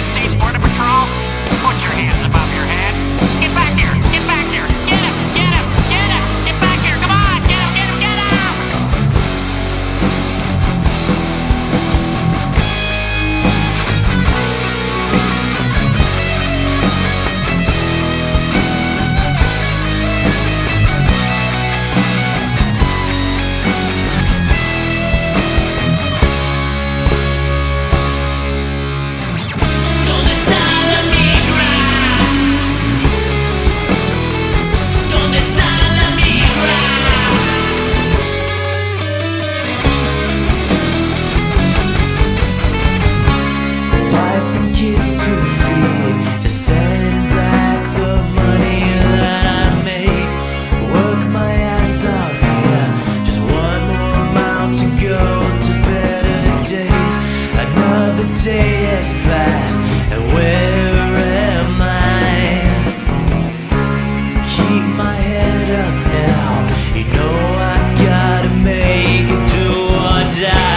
States Border Patrol? Put your hands above your head. Get back here! Get back here! Get him! Get him! Get him! Get back here! Come on! Get him! Get him! Get him! ¿Dónde está la migra? ¿Dónde está la migra? Wife and kids to feed, just send back the money that I make. Work my ass off here, just one more mile to go to better days. Another day has passed, and where am I? Keep my head up now, you know I gotta make it do or die.